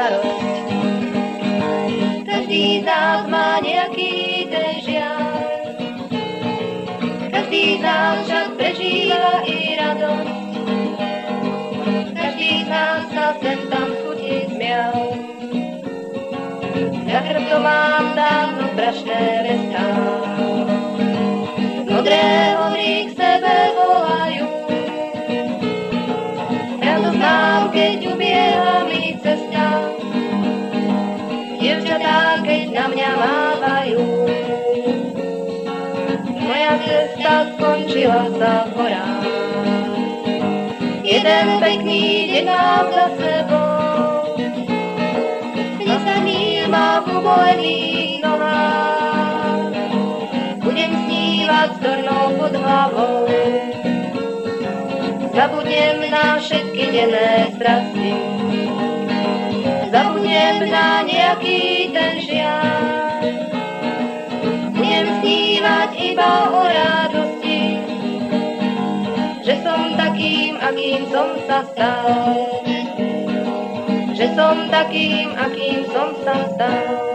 starosť. Každý z nás má nejaký ten žiaľ, každý z nás však prežíva i radosť. Každý z nás sa sem tam chutí smial. Ja chrbto mám dávno prašné vestá, modré hory k sebe volajú. Ja to znám, keď ubieha mi cesta, dievčatá, keď na mňa mávajú. Moja cesta skončila sa v horách, jeden pekný deň mám za sebou. Dnes sa mír má v ubolených nohách, budem snívať s tornou pod hlavou. Zabudnem na všetky denné strasti, zabudnem na nejaký ten žiaľ. Budem snívať iba o radosti, že som takým, akým som sa stal. Že som takým, akým som sa stal.